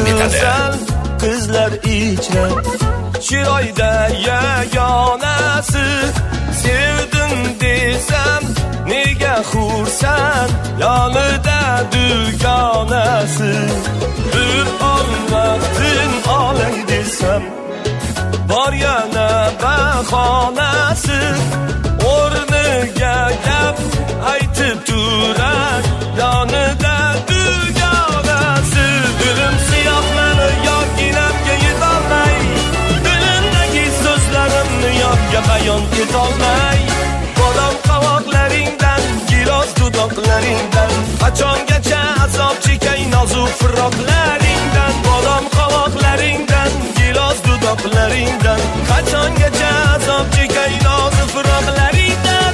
go'zal qizlar ichra chiroyda yagonasi sevdim desam nega xursand yonida dugonasi bir on vaqtin olay desam bor yana bahonasi o'rniga gap aytib turar yonida dugonasi dilim siyoh meni yokinamga yetolmay dilimdagi so'zlarimni yodga bayon etolmay bodom qovoqlaringdan gilos dudoqlaringdan qachongacha azob chekay nozik firoqlaringdan bodom qovoqlaringdan gilos dudoqlaringdan qachongacha azob chekay nozik firoqlaringdan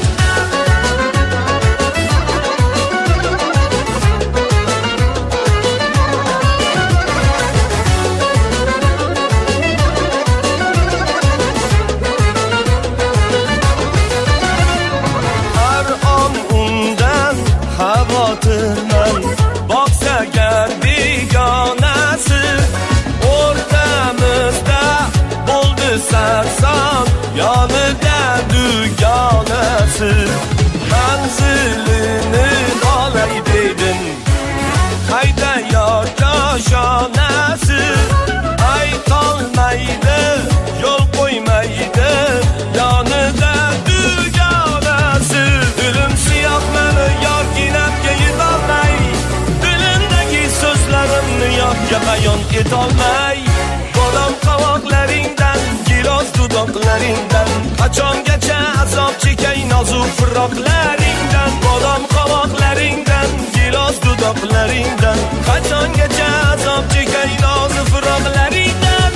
xavotirman boqsa gar begonasi o'rtamizda bo'ldi sarson yonida dugonasi manzilini olay dedim qayda yor koshonasi aytolmaydi yo'l qo'ymaydi yonida dugonasi dilim siyoh meni yorginamga yetolmay dilimdagi so'zlarimni yodga bayon etolmay bodom qovoqlaringdan gilos dudoqlaringdan qachongacha azob chekay nozik firoqlaringdan bodom qovoqlaringdan gilos dudoqlaringdan qachongacha azob chekay nozik firoqlaringdan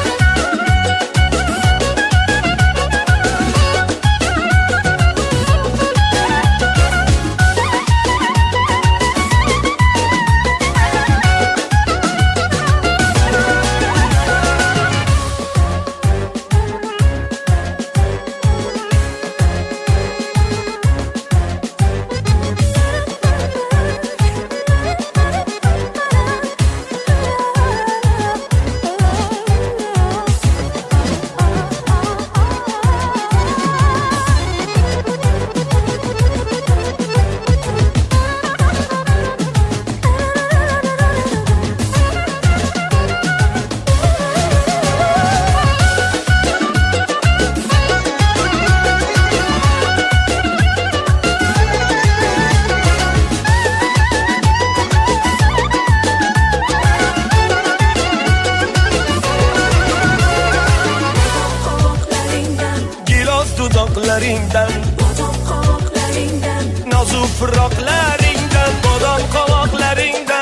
dudoqlaringdan bodom qovoqlaringdan nozik firoqlaringdan bodom qovoqlaringdan